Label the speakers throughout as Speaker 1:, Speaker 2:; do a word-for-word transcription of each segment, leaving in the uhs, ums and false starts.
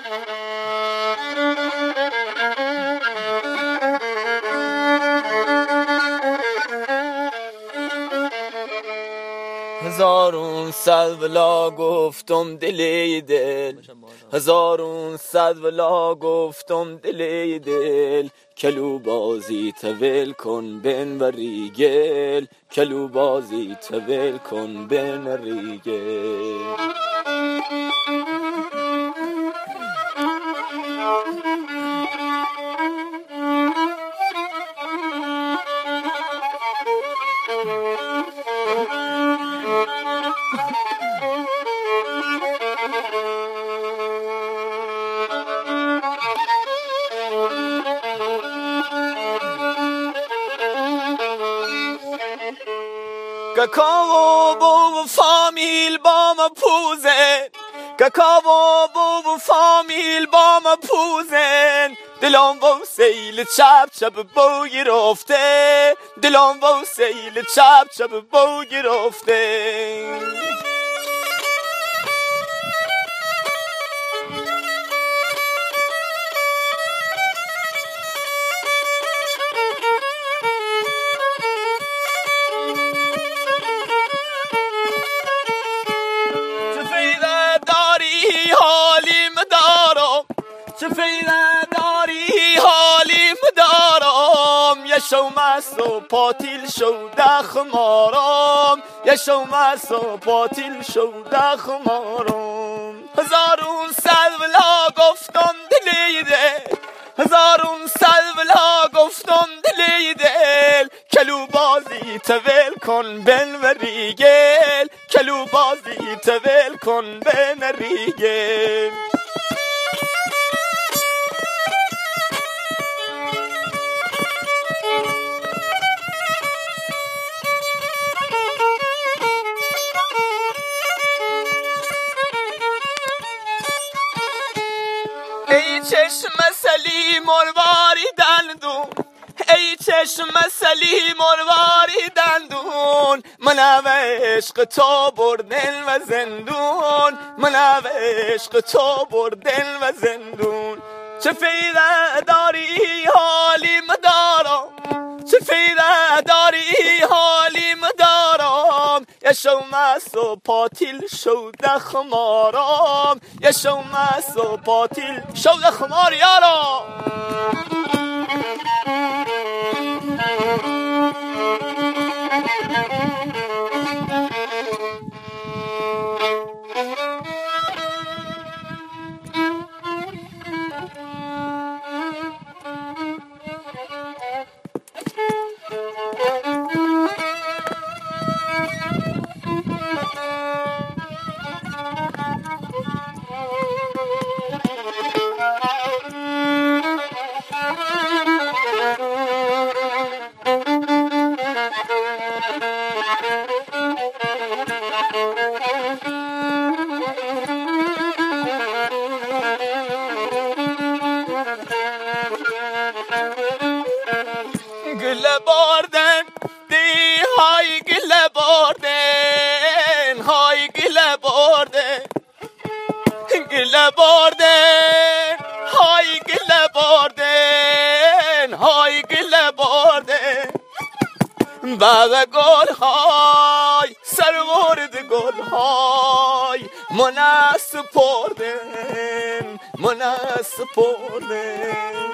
Speaker 1: هزارون صد ولا گفتم دلی دل، هزارون صد ولا گفتم دلی دل، کلو بازی تول کن بن و ریگل، کلو بازی تول کن بن و ریگل. Kakao bu famil bama puzen, kakao bu famil bama puzen, dilam bu seyl çap çap bu girofte, dilam bu seyl çap çap bu girofte. چه فیده داری حالیم دارم، یه شو مست و پاتیل شو دخمارم، یه شو مست و پاتیل شو دخمارم. هزارون صد ولا گفتم دلی دل، هزارون صد ولا گفتم دلی دل، کلو بازی تول کن بن و ریگل، کلو بازی تول کن بن و ریگل. ای چشم سلی مرواری دندون، ای چشم سلی مرواری دندون، من او عشق تو بردن و زندون، من او عشق تو بردن و زندون. چه فیده داری حالیم دارم، چه فیده داری حالیم دارم، یه شو مست و پاتیل شو دخمارم، یه شو مست و پاتیل شو دخمار یارم. گله باردن دی های گله باردن، های گله باردن، گله باردن، های گله باردن، های گله باردن. بعد گل های سرورد گل های من سپردن، من سپردن.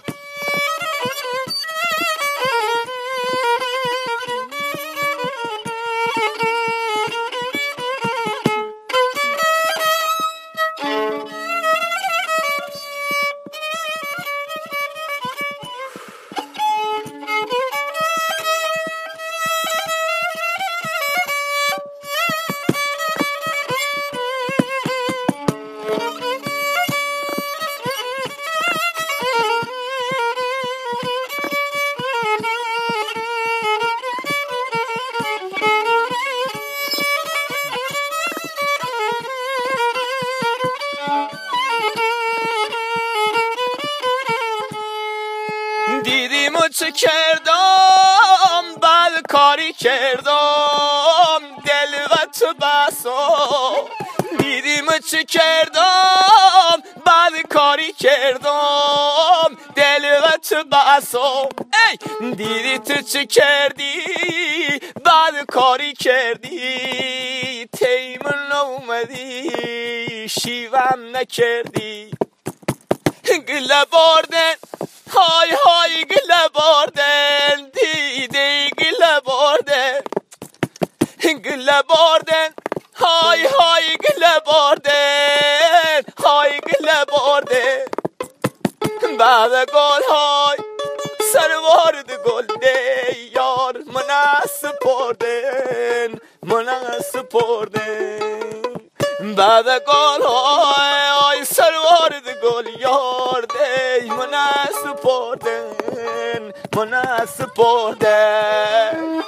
Speaker 1: دیدیم و چه کردم بد کاری کردم دل و تو بسا، دیدیم و چه کردم بد کاری کردم دل و تو بسام ای دیدی تو چه کردی بعد کاری کردی تیمون اومدی شیوم نکردی گله باردن های های گله باردن دیدی گله باردن گله باردن های های گله باردن های گله باردن بعد گل های سروارد گل ده یار من سپردن من سپردن بعد گل های سروارد گل یار ده من سپردن من سپردن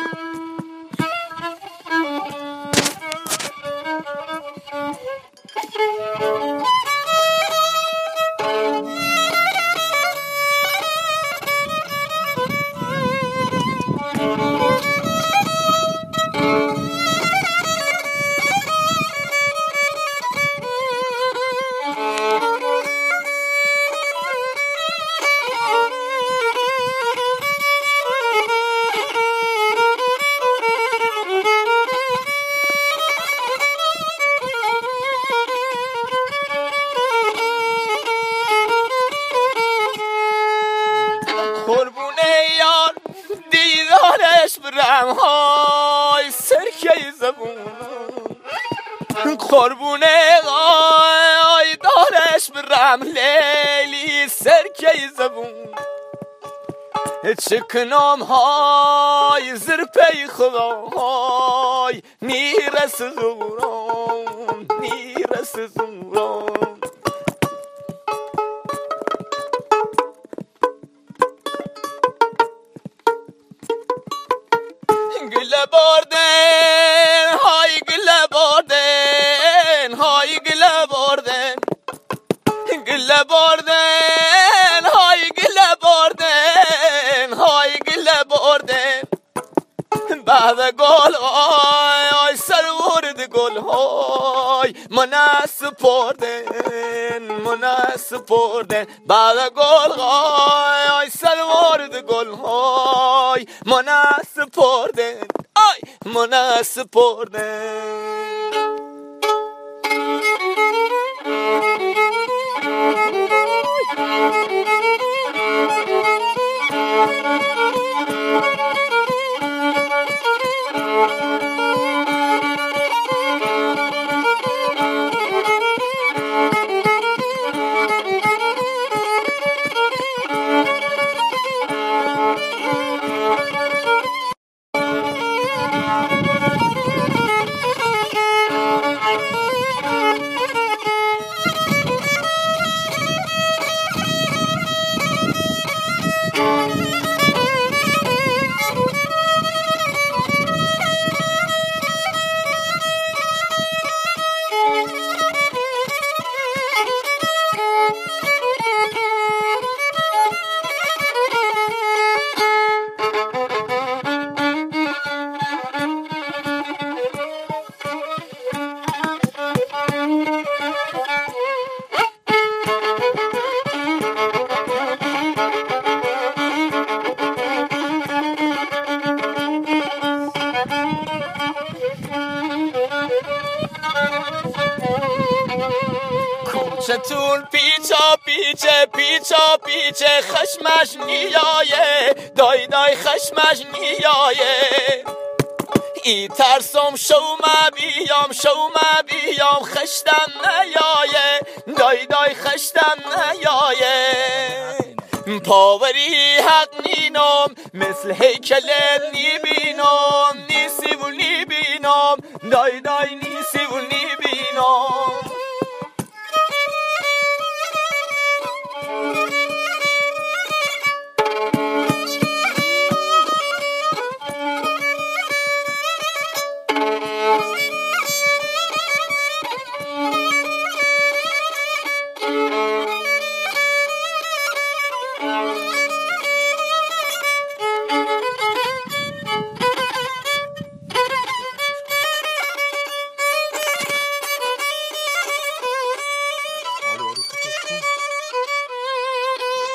Speaker 1: قربونه یار دیدارش برم های سرکه زبون قربونه های دارش برم لیلی سرکه زبون چکنام های زرپی خدا های نیرس زورم نیرس زورم گله باردن های گله باردن های گله باردن گله باردن های گله باردن های گله باردن بعد گل های سرورد گل های من سپردن من سپردن بعد گل های سرورد گل های من سپردن آی من سپردن کوچتون پیچا پیچه پیچا پیچه خشمش نیایه دای دای خشمش نیایه ای ترسم شوم بیام شوم بیام خشتم نیایه دای دای خشتم نیایه پاوری حق نینم مثل هیکلت نیبینم نیسی و نیبینم دای دای نیسی و